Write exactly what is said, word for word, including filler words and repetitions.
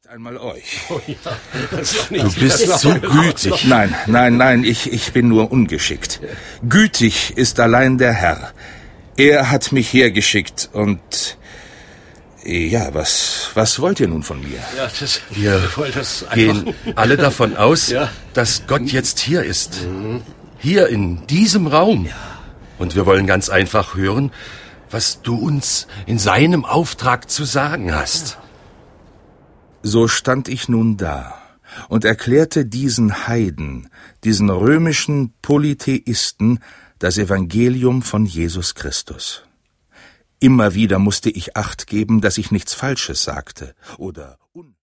Einmal euch. Oh ja, das ist doch nicht Du bist so gütig. Nein, nein, nein, ich, ich bin nur ungeschickt. Gütig ist allein der Herr. Er hat mich hergeschickt und... Ja, was, was wollt ihr nun von mir? Ja, das, Wir das gehen alle davon aus, Ja. dass Gott jetzt hier ist. Hier in diesem Raum. Und wir wollen ganz einfach hören, was du uns in seinem Auftrag zu sagen hast. So stand ich nun da und erklärte diesen Heiden, diesen römischen Polytheisten, das Evangelium von Jesus Christus. Immer wieder musste ich Acht geben, dass ich nichts Falsches sagte oder un